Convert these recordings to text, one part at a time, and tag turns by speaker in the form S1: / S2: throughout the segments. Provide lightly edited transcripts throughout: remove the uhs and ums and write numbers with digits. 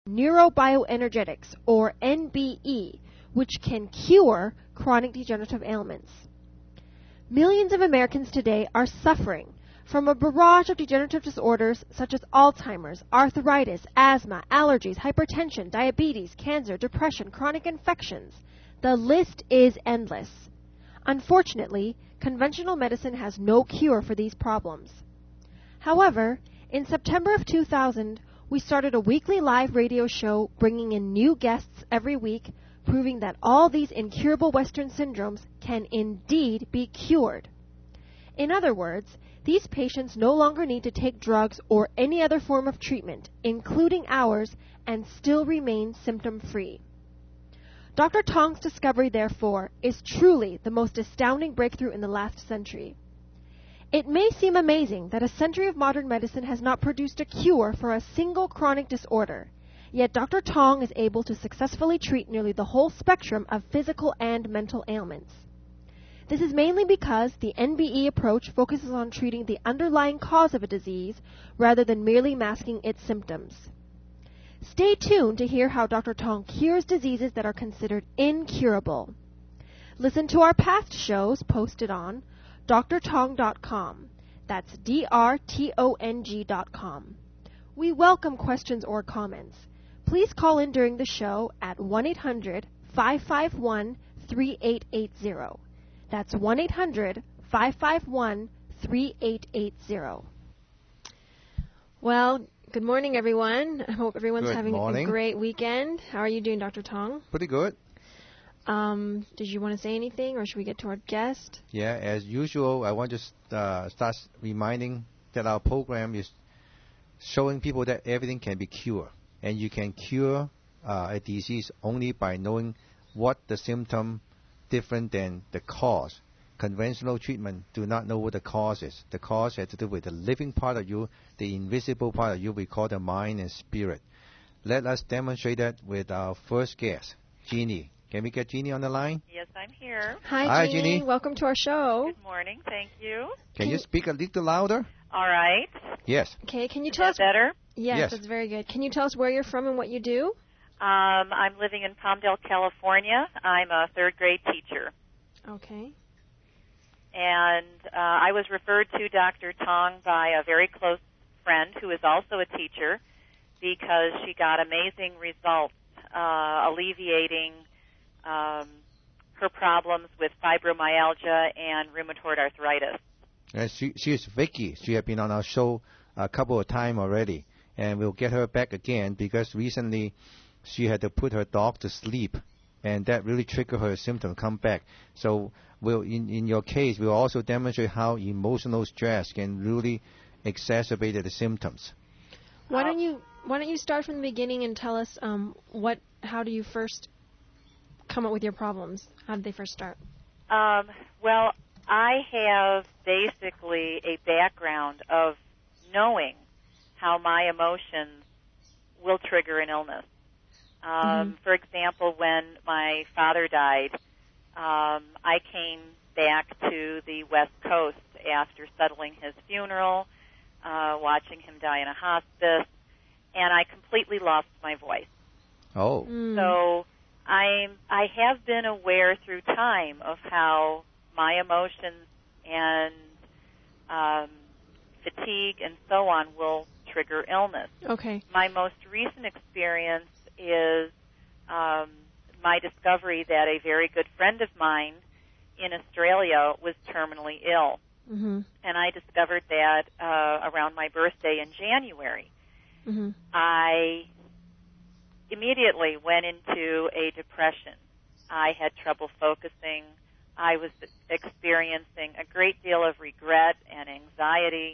S1: Neurobioenergetics, or NBE, which can cure chronic degenerative ailments. Millions of Americans today are suffering from a barrage of degenerative disorders such as Alzheimer's, arthritis, asthma, allergies, hypertension, diabetes, cancer, depression, chronic infections. The list is endless. Unfortunately, conventional medicine has no cure for these problems. However, in September of 2000, we started a weekly live radio show bringing in new guests every week, proving that all these incurable Western syndromes can indeed be cured. In other words, these patients no longer need to take drugs or any other form of treatment, including ours, and still remain symptom-free. Dr. Tong's discovery, therefore, is truly the most astounding breakthrough in the last century. It may seem amazing that a century of modern medicine has not produced a cure for a single chronic disorder, yet Dr. Tong is able to successfully treat nearly the whole spectrum of physical and mental ailments. This is mainly because the NBE approach focuses on treating the underlying cause of a disease rather than merely masking its symptoms. Stay tuned to hear how Dr. Tong cures diseases that are considered incurable. Listen to our past shows posted on drtong.com. That's drtong.com. We welcome questions or comments. Please call in during the show at 1-800-551-3880. That's 1-800-551-3880. Well, good morning, everyone. I hope everyone's having a great weekend. How are you doing, Dr. Tong?
S2: Pretty good.
S1: Did you want to say anything, or should we get to our guest?
S2: Yeah, as usual, I want to start reminding that our program is showing people that everything can be cured. And you can cure a disease only by knowing what the symptom different than the cause. Conventional treatment do not know what the cause is. The cause has to do with the living part of you, the invisible part of you we call the mind and spirit. Let us demonstrate that with our first guest, Jeannie. Can we get Jeannie on the line?
S3: Yes, I'm here.
S1: Hi, Jeannie. Welcome to our show.
S3: Good morning. Thank you.
S2: Can you speak a little louder?
S3: All right.
S2: Yes.
S1: Okay, can you tell us
S3: better?
S1: Yes, that's very good. Can you tell us where you're from and what you do?
S3: I'm living in Palmdale, California. I'm a third grade teacher.
S1: Okay.
S3: And I was referred to Dr. Tong by a very close friend who is also a teacher because she got amazing results alleviating her problems with fibromyalgia and rheumatoid arthritis.
S2: She is Vicky. She has been on our show a couple of times already, and we'll get her back again because recently she had to put her dog to sleep, and that really triggered her symptoms come back. So in your case, we'll also demonstrate how emotional stress can really exacerbate the symptoms.
S1: Why don't you start from the beginning and tell us how do you first come up with your problems? How did they first start?
S3: Well, I have basically a background of knowing how my emotions will trigger an illness. For example, when my father died, I came back to the West Coast after settling his funeral, watching him die in a hospice, and I completely lost my voice.
S2: Oh.
S3: So I have been aware through time of how my emotions and fatigue and so on will trigger illness.
S1: Okay.
S3: My most recent experience is my discovery that a very good friend of mine in Australia was terminally ill. And I discovered that around my birthday in January. I immediately went into a depression. I had trouble focusing. I was experiencing a great deal of regret and anxiety.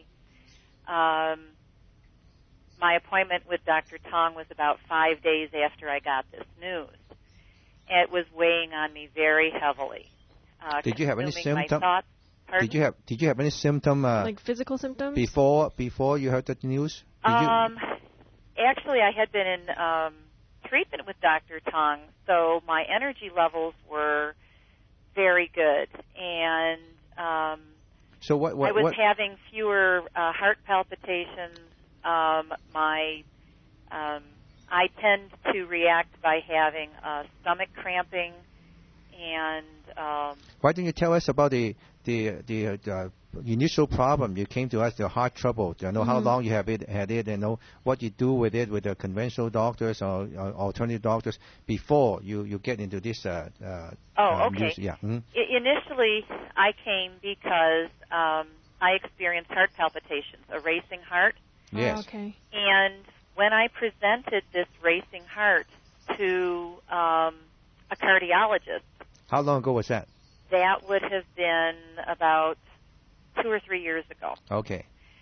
S3: My appointment with Dr. Tong was about 5 days after I got this news. It was weighing on me very heavily.
S2: Did you have any symptoms?
S3: Did
S2: you have any symptom?
S1: Like physical symptoms?
S2: Before you heard the news?
S3: Actually, I had been in treatment with Dr. Tong, so my energy levels were very good, and
S2: so what
S3: I was having fewer heart palpitations. My I tend to react by having stomach cramping, and
S2: why don't you tell us about the initial problem you came to us, the heart trouble? Do you know how long you had it, and know what you do with it with the conventional doctors or alternative doctors before you get into this?
S3: Okay.
S2: Yeah. Mm-hmm.
S3: Initially, I came because I experienced heart palpitations, a racing heart.
S2: Yes.
S1: Oh, okay.
S3: And when I presented this racing heart to a cardiologist.
S2: How long ago was that?
S3: That would have been about 2 or 3 years ago.
S2: Okay.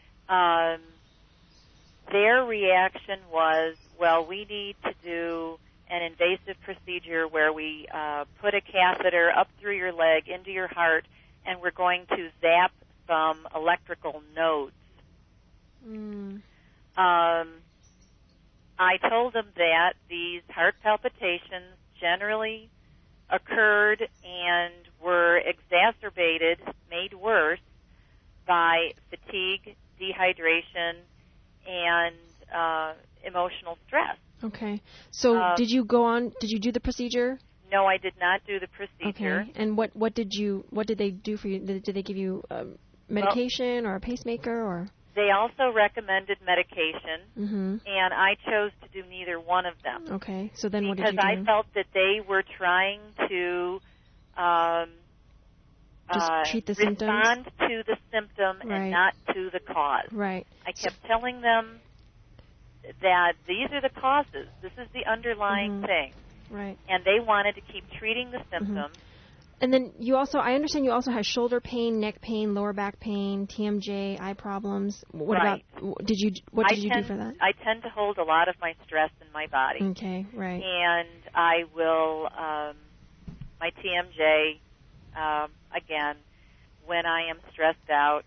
S3: Their reaction was, well, we need to do an invasive procedure where we put a catheter up through your leg into your heart, and we're going to zap some electrical nodes. I told them that these heart palpitations generally occurred and were exacerbated, made worse, by fatigue, dehydration, and emotional stress.
S1: Okay. So did you do the procedure?
S3: No, I did not do the procedure.
S1: Okay. And what did they do for you? Did they give you medication or a pacemaker or?
S3: They also recommended medication, and I chose to do neither one of them.
S1: Okay. So then what did you do?
S3: Because I felt that they were trying to
S1: just treat the symptoms?
S3: Respond to the symptom and not to the cause.
S1: Right.
S3: I kept telling them that these are the causes. This is the underlying thing.
S1: Right.
S3: And they wanted to keep treating the symptoms.
S1: And then I understand you also had shoulder pain, neck pain, lower back pain, TMJ, eye problems. What did you do for that?
S3: I tend to hold a lot of my stress in my body.
S1: Okay, right.
S3: And I will, my TMJ, again, when I am stressed out,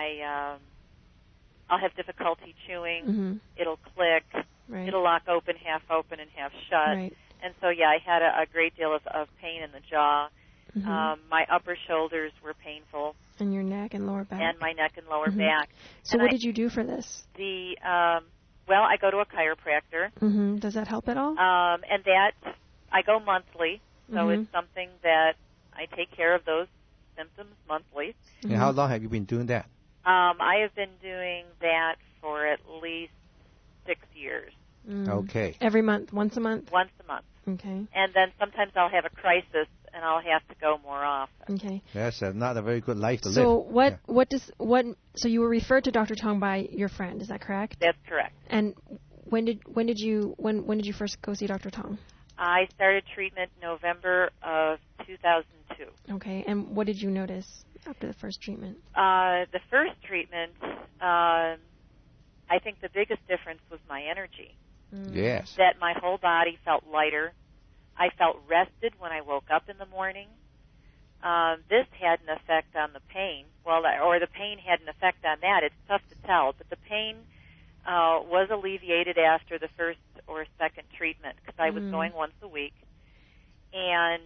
S3: I'll have difficulty chewing. It'll click.
S1: Right.
S3: It'll lock open, half and half shut.
S1: Right.
S3: And so, I had a great deal of pain in the jaw. My upper shoulders were painful.
S1: And your neck and lower back.
S3: And my neck and lower back.
S1: So what did you do for this?
S3: I go to a chiropractor.
S1: Does that help at all?
S3: And that, I go monthly. So it's something that I take care of those symptoms monthly.
S2: And how long have you been doing that?
S3: I have been doing that for at least 6 years.
S2: Okay.
S1: Every month? Once a month?
S3: Once a month.
S1: Okay.
S3: And then sometimes I'll have a crisis and I'll have to go more often.
S1: Okay.
S2: That's not a very good life to live.
S1: So so you were referred to Dr. Tong by your friend, is that correct?
S3: That's correct.
S1: And when did you first go see Dr. Tong?
S3: I started treatment November of 2002.
S1: Okay. And what did you notice after the first treatment?
S3: The first treatment, I think the biggest difference was my energy.
S2: Yes.
S3: That my whole body felt lighter. I felt rested when I woke up in the morning. This had an effect on the pain. Or the pain had an effect on that. It's tough to tell. But the pain was alleviated after the first or second treatment because I was going once a week. And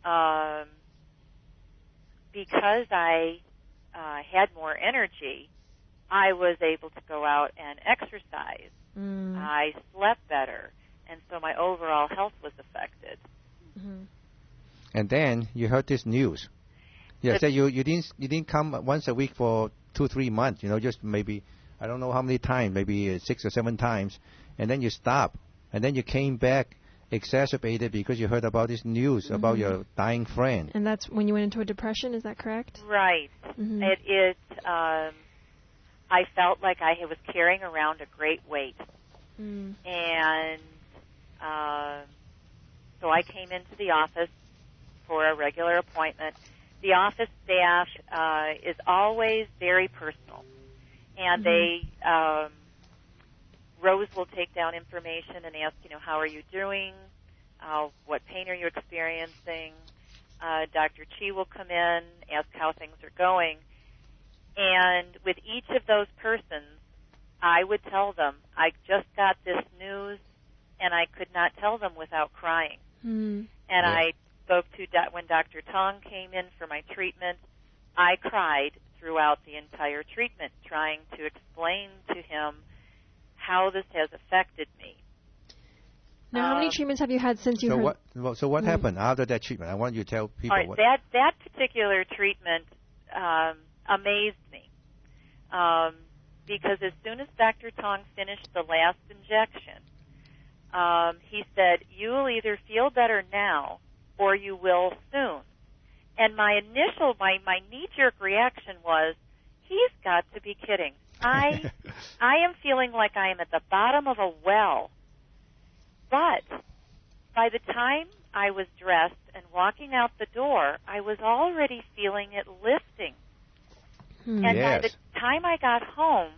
S3: because I had more energy, I was able to go out and exercise. I slept better, and so my overall health was affected.
S2: And then you heard this news. Yeah, so you didn't come once a week for 2-3 months. Just maybe I don't know how many times, maybe 6 or 7 times, and then you stopped, and then you came back exacerbated because you heard about this news about your dying friend.
S1: And that's when you went into a depression. Is that correct?
S3: Right. I felt like I was carrying around a great weight. And so I came into the office for a regular appointment. The office staff is always very personal. And Rose will take down information and ask, how are you doing? What pain are you experiencing? Dr. Chi will come in, ask how things are going. And with each of those persons, I would tell them, I just got this news, and I could not tell them without crying. And I spoke to, when Dr. Tong came in for my treatment, I cried throughout the entire treatment, trying to explain to him how this has affected me.
S1: Now, how many treatments have you had since you heard?
S2: So what happened after that treatment? I want you to tell people.
S3: All right, that particular treatment amazed me because as soon as Dr. Tong finished the last injection, he said, "You will either feel better now or you will soon." And my knee-jerk reaction was, he's got to be kidding. I am feeling like I am at the bottom of a well. But by the time I was dressed and walking out the door, I was already feeling it lifting. And by the time I got home,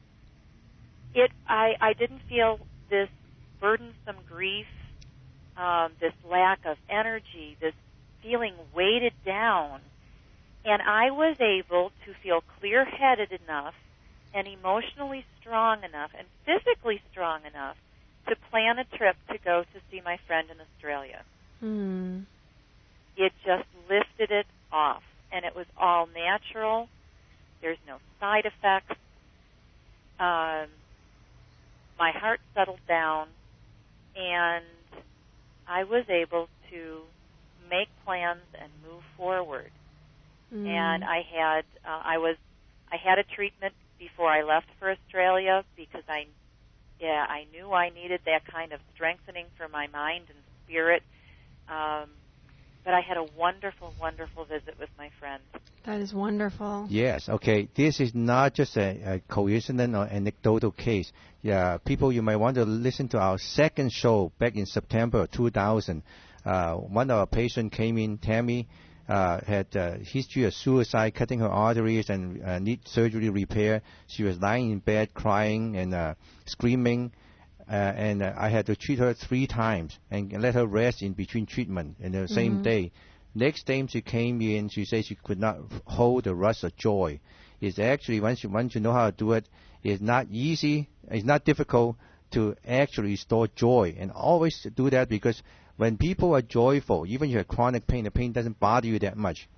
S3: I didn't feel this burdensome grief, this lack of energy, this feeling weighted down. And I was able to feel clear-headed enough and emotionally strong enough and physically strong enough to plan a trip to go to see my friend in Australia. It just lifted it off, and it was all natural. There's no side effects. My heart settled down, and I was able to make plans and move forward. And I had a treatment before I left for Australia because I knew I needed that kind of strengthening for my mind and spirit. But I had a wonderful, wonderful visit with my friend.
S1: That is wonderful.
S2: Yes, okay. This is not just a coincident or anecdotal case. Yeah, people, you might want to listen to our second show back in September 2000. One of our patients came in, Tammy, had a history of suicide, cutting her arteries and need surgery repair. She was lying in bed crying and screaming. And I had to treat her 3 times and let her rest in between treatment in the same day. Next time she came in, she said she could not hold the rush of joy. It's actually, once you know how to do it, it's not easy, it's not difficult to actually restore joy. And always do that because when people are joyful, even if you have chronic pain, the pain doesn't bother you that much.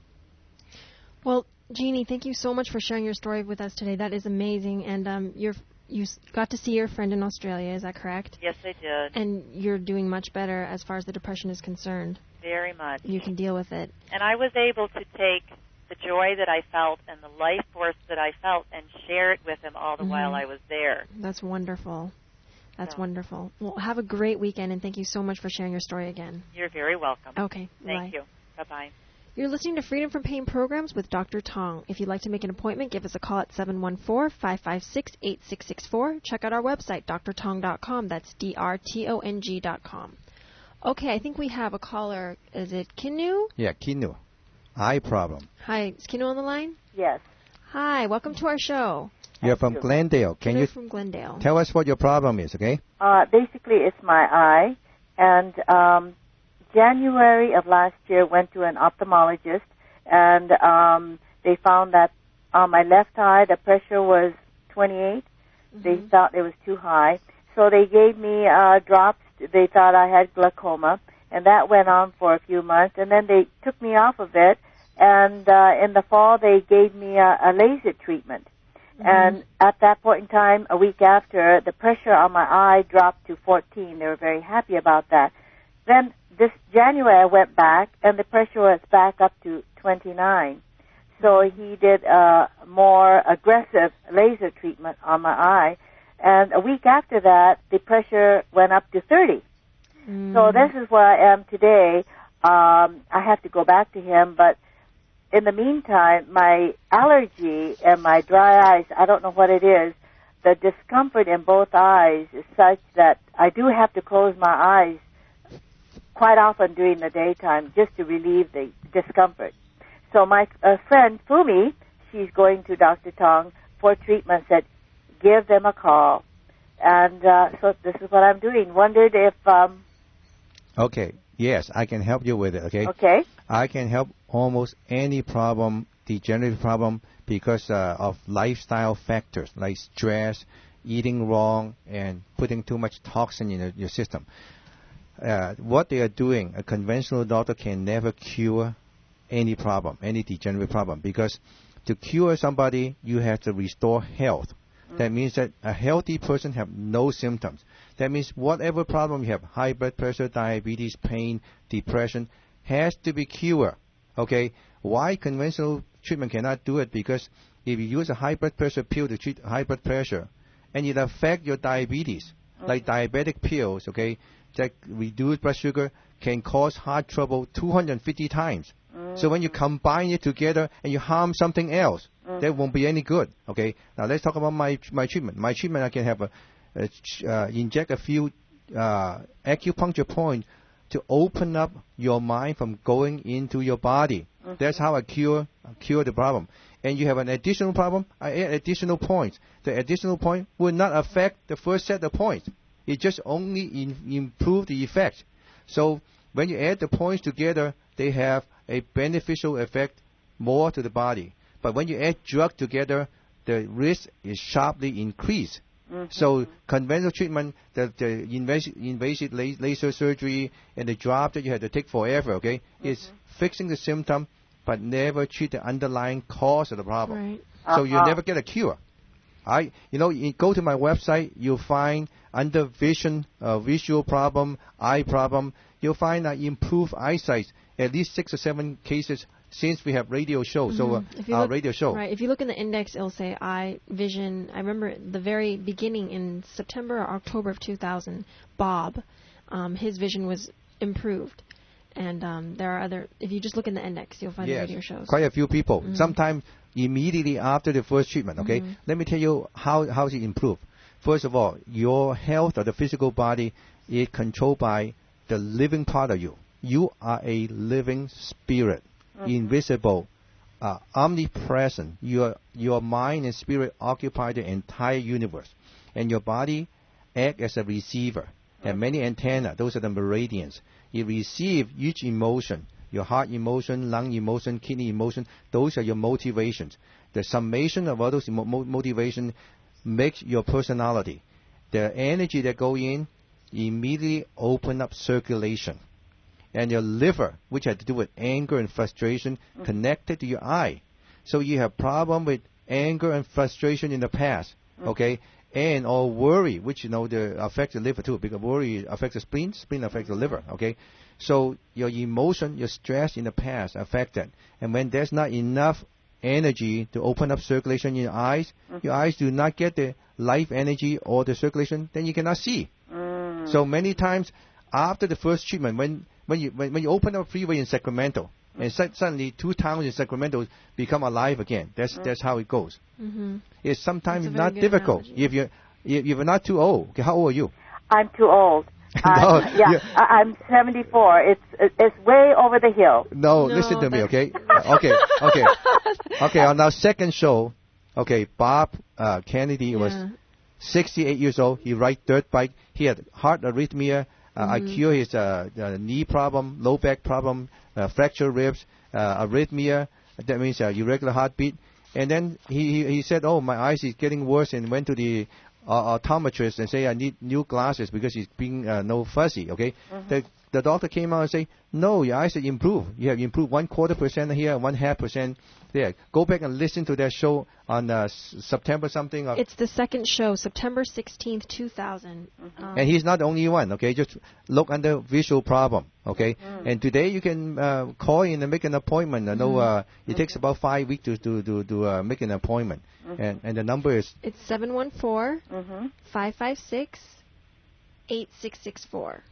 S1: Well, Jeannie, thank you so much for sharing your story with us today. That is amazing. And you got to see your friend in Australia, is that correct?
S3: Yes, I did.
S1: And you're doing much better as far as the depression is concerned.
S3: Very much.
S1: You can deal with it.
S3: And I was able to take the joy that I felt and the life force that I felt and share it with him all the while I was there.
S1: That's wonderful. That's wonderful. Well, have a great weekend, and thank you so much for sharing your story again.
S3: You're very welcome.
S1: Okay.
S3: Thank you. Bye-bye.
S1: You're listening to Freedom from Pain programs with Dr. Tong. If you'd like to make an appointment, give us a call at 714-556-8664. Check out our website, drtong.com. That's drtong.com. Okay, I think we have a caller. Is it Kinu?
S2: Yeah, Kinu. Eye problem.
S1: Hi, is Kinu on the line?
S4: Yes.
S1: Hi, welcome to our show.
S2: You're from Glendale. Can you
S1: from Glendale.
S2: Tell us what your problem is, okay?
S4: Basically, it's my eye, and January of last year went to an ophthalmologist, and they found that on my left eye the pressure was 28. They thought it was too high, so they gave me drops. They thought I had glaucoma, and that went on for a few months, and then they took me off of it, and in the fall they gave me a laser treatment. And at that point in time, a week after, the pressure on my eye dropped to 14. They were very happy about that. Then this January I went back, and the pressure was back up to 29. So he did a more aggressive laser treatment on my eye. And a week after that, the pressure went up to 30. So this is where I am today. I have to go back to him, but in the meantime, my allergy and my dry eyes, I don't know what it is, the discomfort in both eyes is such that I do have to close my eyes quite often during the daytime just to relieve the discomfort. So my friend, Fumi, she's going to Dr. Tong for treatment, said, give them a call. And so this is what I'm doing. Wondered if...
S2: Okay. Yes, I can help you with it, okay?
S4: Okay.
S2: I can help almost any problem, degenerative problem, because of lifestyle factors like stress, eating wrong, and putting too much toxin in your system. What they are doing, a conventional doctor can never cure any problem, any degenerative problem, because to cure somebody, you have to restore health. That means that a healthy person have no symptoms. That means whatever problem you have, high blood pressure, diabetes, pain, depression, has to be cured. Okay? Why conventional treatment cannot do it? Because if you use a high blood pressure pill to treat high blood pressure, and it affects your diabetes, like diabetic pills, okay, that reduce blood sugar, can cause heart trouble 250 times. So when you combine it together and you harm something else, that won't be any good. Okay. Now let's talk about my treatment. My treatment, I can have inject a few acupuncture points to open up your mind from going into your body. That's how I cure the problem. And you have an additional problem, I add additional points. The additional point will not affect the first set of points. It just only improve the effect. So when you add the points together, they have a beneficial effect more to the body. But when you add drug together, the risk is sharply increased. So conventional treatment, the invasive laser surgery and the drop that you have to take forever, okay, is fixing the symptom but never treat the underlying cause of the problem.
S1: Right.
S2: So you never get a cure. You go to my website, you'll find under vision, visual problem, eye problem, you'll find improved eyesight, at least 6 or 7 cases since we have radio show. So radio show.
S1: Right. If you look in the index, it'll say eye vision. I remember the very beginning in September or October of 2000, Bob, his vision was improved. And there are other, if you just look in the index, you'll find the radio shows.
S2: Quite a few people. Sometimes immediately after the first treatment, okay? Let me tell you how it improves. First of all, your health of the physical body is controlled by the living part of you. You are a living spirit, invisible, omnipresent. Your mind and spirit occupy the entire universe. And your body acts as a receiver. There are many antennas. Those are the meridians. You receive each emotion, your heart emotion, lung emotion, kidney emotion. Those are your motivations. The summation of all those motivations makes your personality. The energy that go in immediately open up circulation. And your liver, which had to do with anger and frustration, connected to your eye. So you have problem with anger and frustration in the past, okay? And or worry, which affects the liver too, because worry affects the spleen affects the liver, okay? So your emotion, your stress in the past affected. And when there's not enough energy to open up circulation in your eyes do not get the life energy or the circulation, then you cannot see. So many times after the first treatment, when you open up a freeway in Sacramento, and suddenly 2 towns in Sacramento become alive again. That's how it goes. It's sometimes not difficult. If you're not too old. Okay, how old are you?
S4: I'm too old. I'm 74. It's way over the hill.
S2: No, listen to me, okay? Okay. On our second show, okay, Bob Kennedy was 68 years old. He ride dirt bike. He had heart arrhythmia. I cure his knee problem, low back problem, fractured ribs, arrhythmia. That means irregular heartbeat. And then he said, "Oh, my eyes is getting worse," and went to the optometrist and say, "I need new glasses because it's being no fuzzy." Okay, the doctor came out and say, "No, your eyes have improved. You have improved 1/4% here, 1/2% there." Go back and listen to that show on September something.
S1: It's the second show, September 16th, 2000.
S2: And he's not the only one. Okay, just look under visual problem. Okay, and today you can call in and make an appointment. I know it takes about 5 weeks to make an appointment. And the number is?
S1: It's 714-556-8664.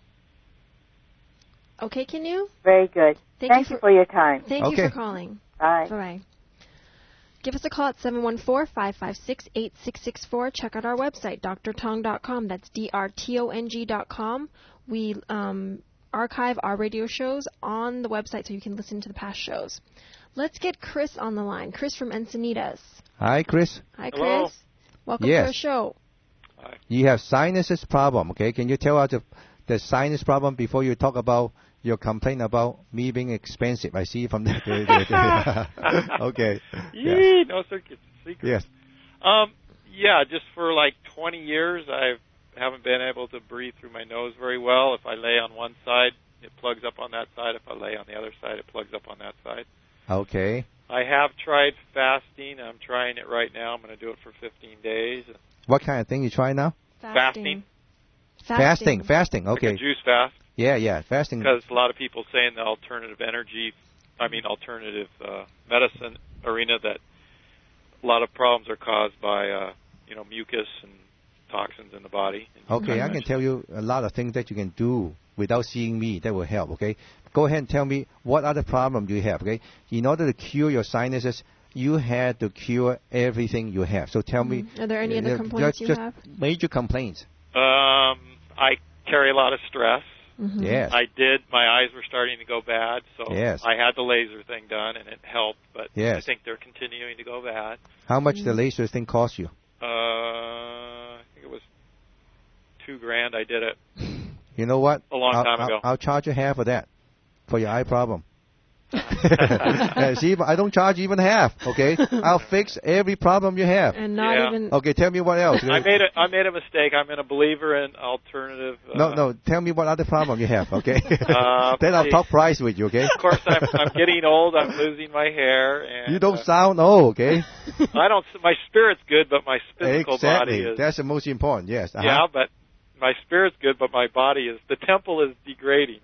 S1: Okay, can you?
S4: Very good. Thank you for your time.
S1: Thank you for calling.
S4: Bye.
S1: Bye-bye. Give us a call at 714-556-8664. Check out our website, drtong.com. That's drtong.com. We archive our radio shows on the website so you can listen to the past shows. Let's get Chris on the line. Chris from Encinitas.
S2: Hi, Chris.
S1: Hi, Chris.
S5: Hello.
S1: Welcome to our show.
S5: Hi.
S2: You have sinuses problem, okay? Can you tell us the sinus problem before you talk about your complaint about me being expensive? I see from that. Okay.
S5: Yee, no secret.
S2: Yes.
S5: Just for like 20 years, I haven't been able to breathe through my nose very well. If I lay on one side, it plugs up on that side. If I lay on the other side, it plugs up on that side.
S2: Okay.
S5: I have tried fasting. I'm trying it right now. I'm going to do it for 15 days.
S2: What kind of thing you try now?
S5: Fasting.
S1: Fasting.
S2: Fasting. Okay.
S5: Like a juice fast.
S2: Yeah. Fasting.
S5: Because a lot of people say in the alternative medicine arena that a lot of problems are caused by, mucus and toxins in the body.
S2: Okay, I can tell you a lot of things that you can do without seeing me that will help, okay? Go ahead and tell me what other problem do you have, okay? In order to cure your sinuses, you had to cure everything you have. So tell me.
S1: Are there any other complaints you have?
S2: Major complaints.
S5: I carry a lot of stress.
S1: Mm-hmm.
S2: Yes.
S5: My eyes were starting to go bad, so
S2: yes.
S5: I had the laser thing done, and it helped, but
S2: yes.
S5: I think they're continuing to go bad.
S2: How much the laser thing cost you?
S5: I think it was $2,000. I did it.
S2: You know what?
S5: A long time ago.
S2: I'll charge you half of that for your eye problem. See, I don't charge even half. Okay, I'll fix every problem you have.
S1: And not even.
S2: Okay, tell me what else.
S5: I made a mistake. I'm a believer in alternative.
S2: No. Tell me what other problem you have. Okay. Then I'll talk price with you. Okay.
S5: Of course, I'm getting old. I'm losing my hair. And,
S2: you don't sound old. Okay.
S5: I don't. My spirit's good, but my physical body is.
S2: That's the most important. Yes. Uh-huh.
S5: Yeah, but my spirit's good, but my body is. The temple is degrading.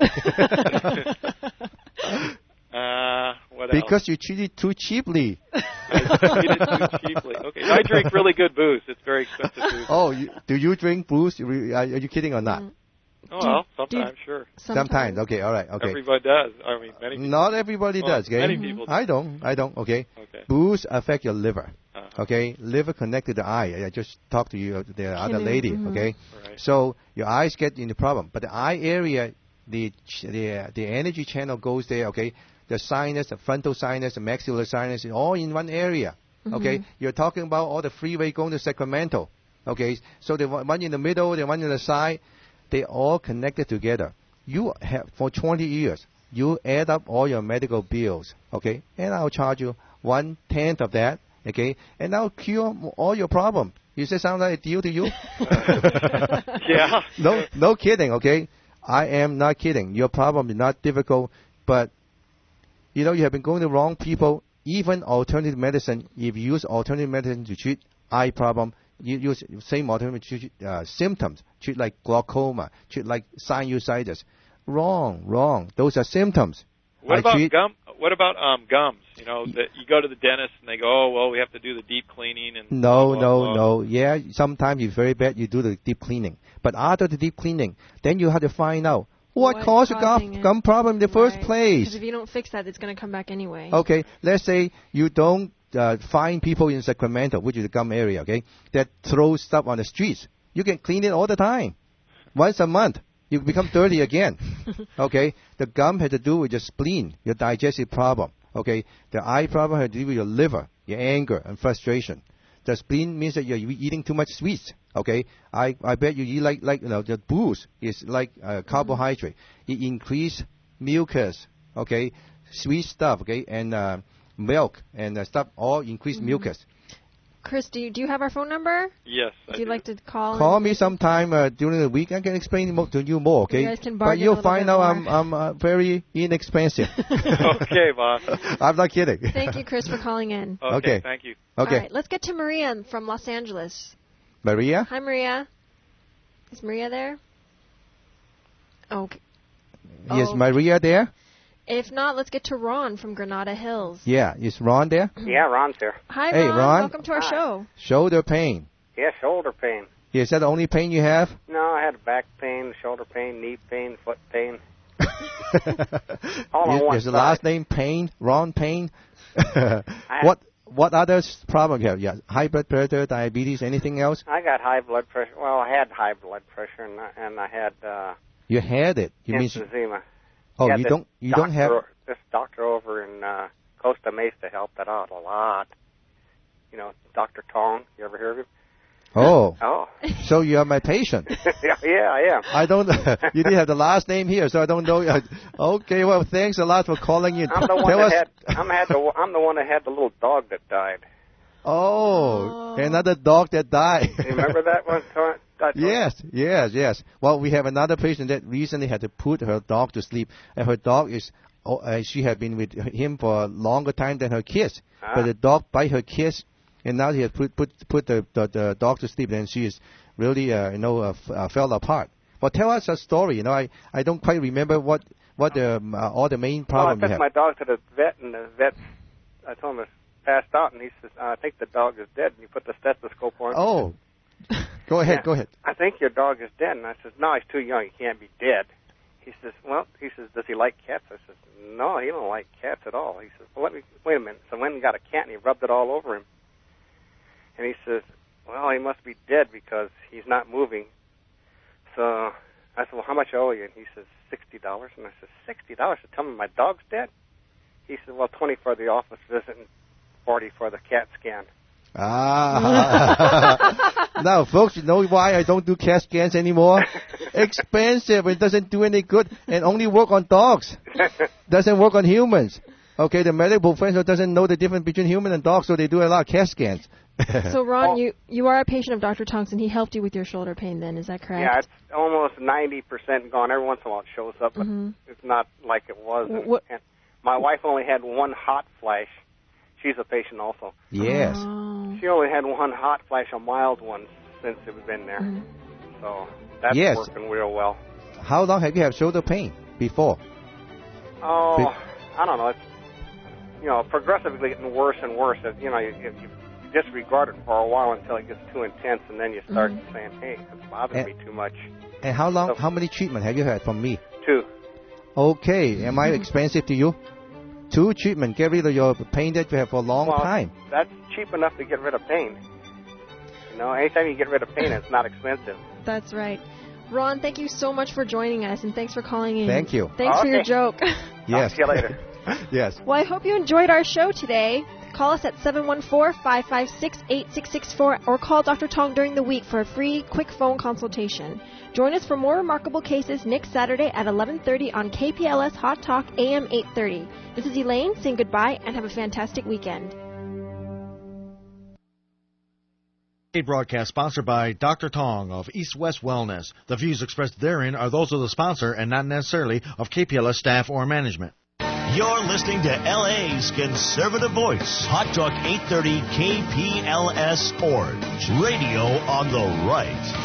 S5: What
S2: because
S5: else?
S2: you treat it too cheaply.
S5: I treat it too cheaply. Okay, I drink really good booze. It's very expensive booze.
S2: Oh, do you drink booze? Are you kidding or not?
S5: Oh, well, sometimes, sure.
S2: Sometimes. Okay, all right. Okay.
S5: Everybody does. I mean, many people.
S2: Not everybody does. Okay.
S5: Many people do.
S2: I don't. Okay.
S5: Okay.
S2: Booze affect your liver.
S5: Uh-huh.
S2: Okay. Liver connected to the eye. I just talked to you, the other lady.
S1: Mm-hmm.
S2: Okay.
S5: Right.
S2: So your eyes get in the problem, but the eye area, the energy channel goes there. Okay. The sinus, the frontal sinus, the maxillary sinus, is all in one area.
S1: Mm-hmm.
S2: Okay, you're talking about all the freeway going to Sacramento. Okay, so the one in the middle, the one on the side, they all connected together. You have for 20 years, you add up all your medical bills. Okay, and I'll charge you 1/10 of that. Okay, and I'll cure all your problems. You say sound like a deal to you?
S5: Yeah.
S2: No kidding. Okay, I am not kidding. Your problem is not difficult, but you have been going to wrong people. Even alternative medicine, if you use alternative medicine to treat eye problem, you use same alternative to treat symptoms, treat like glaucoma, treat like sinusitis. Wrong. Those are symptoms.
S5: What about gums? You go to the dentist and they go, oh, well, we have to do the deep cleaning. And
S2: No. Yeah, sometimes it's very bad. You do the deep cleaning. But after the deep cleaning, then you have to find out what caused the gum problem in the first place?
S1: Because if you don't fix that, it's going to come back anyway.
S2: Okay, let's say you don't find people in Sacramento, which is the gum area, okay, that throw stuff on the streets. You can clean it all the time. Once a month, you become dirty again. Okay, the gum has to do with your spleen, your digestive problem. Okay, the eye problem has to do with your liver, your anger and frustration. The spleen means that you're eating too much sweets. Okay, I bet you eat like the booze is like carbohydrate. It increase mucus. Okay, sweet stuff. Okay, and milk and stuff all increase mucus.
S1: Chris, do you have our phone number?
S5: Yes.
S1: Would you like to call?
S2: Call me sometime during the week. I can explain to you more. Okay,
S1: you guys can
S2: but you'll find out
S1: more.
S2: I'm very inexpensive.
S5: Okay, boss.
S2: I'm not kidding.
S1: Thank you, Chris, for calling in.
S5: Okay. Thank you.
S2: Okay.
S1: All right, let's get to Maria from Los Angeles.
S2: Maria?
S1: Hi, Maria. Is Maria there? Okay.
S2: Is Maria there?
S1: If not, let's get to Ron from Granada Hills.
S2: Yeah, is Ron there?
S6: Yeah, Ron's here.
S1: Hi,
S2: Hey, Ron.
S1: Welcome to our show.
S2: Shoulder pain.
S6: Yeah, shoulder pain.
S2: Is that the only pain you have?
S6: No, I had back pain, shoulder pain, knee pain, foot pain. All on one
S2: Is the
S6: side.
S2: last name Pain? Ron Pain? What other problem you have? Yeah, high blood pressure, diabetes, anything else?
S6: I got high blood pressure. Well, I had high blood pressure, and I had
S2: You had it. You mean
S6: emphysema.
S2: Oh,
S6: yeah,
S2: you don't have.
S6: This doctor over in Costa Mesa helped that out a lot. Dr. Tong. You ever hear of him?
S2: Oh.
S6: Oh.
S2: So you are my patient.
S6: yeah, I am.
S2: I don't. You didn't have the last name here, so I don't know. Okay, well, thanks a lot for calling in.
S6: I'm the one that had the little dog that died.
S2: Oh, another dog that died.
S6: You remember that one?
S2: Yes. Well, we have another patient that recently had to put her dog to sleep, and her dog is. She had been with him for a longer time than her kids, but the dog bite her kids, and now he has put the dog to sleep, and she is really fell apart. Well, tell us a story. I don't quite remember what the all the main problem
S6: I took my dog to the vet, and the vet, I told him it's passed out, and he says, I think the dog is dead. And you put the stethoscope on.
S2: Oh, go ahead, go ahead.
S6: I think your dog is dead. And I said, no, he's too young. He can't be dead. He says, does he like cats? I said, no, he don't like cats at all. He says, well, wait a minute. So I went and got a cat, and he rubbed it all over him. And he says, well, he must be dead because he's not moving. So I said, well, how much I owe you? And he says, $60. And I said, $60 to tell me my dog's dead? He said, well, 20 for the office visit and 40 for the CAT scan.
S2: Now, folks, you know why I don't do CAT scans anymore? Expensive. It doesn't do any good and only work on dogs. Doesn't work on humans. Okay, the medical professional doesn't know the difference between human and dog, so they do a lot of CAT scans.
S1: So, Ron, you are a patient of Dr. Tong's, and he helped you with your shoulder pain then, is that correct?
S6: Yeah, it's almost 90% gone. Every once in a while it shows up, but it's not like it was. And my wife only had one hot flash. She's a patient also.
S2: Yes.
S1: Oh.
S6: She only had one hot flash, a mild one, since it was been there. So that's working real well.
S2: How long have you had shoulder pain before?
S6: Oh, I don't know. It's, progressively getting worse and worse. You disregard it for a while until it gets too intense, and then you start saying, hey, it's bothering me too much.
S2: And how long? How many treatments have you had from me?
S6: 2.
S2: Okay. Am I expensive to you? 2 treatments, get rid of your pain that you have for a long time.
S6: That's cheap enough to get rid of pain. Anytime you get rid of pain, it's not expensive.
S1: That's right. Ron, thank you so much for joining us, and thanks for calling in.
S2: Thank you.
S1: Thanks for your joke.
S2: Yes.
S6: Talk to you later.
S2: Yes.
S1: Well, I hope you enjoyed our show today. Call us at 714-556-8664 or call Dr. Tong during the week for a free, quick phone consultation. Join us for more remarkable cases next Saturday at 11:30 on KPLS Hot Talk AM 830. This is Elaine saying goodbye and have a fantastic weekend.
S7: A broadcast sponsored by Dr. Tong of East West Wellness. The views expressed therein are those of the sponsor and not necessarily of KPLS staff or management.
S8: You're listening to LA's conservative voice, Hot Talk 830 KPLS Orange. Radio on the right.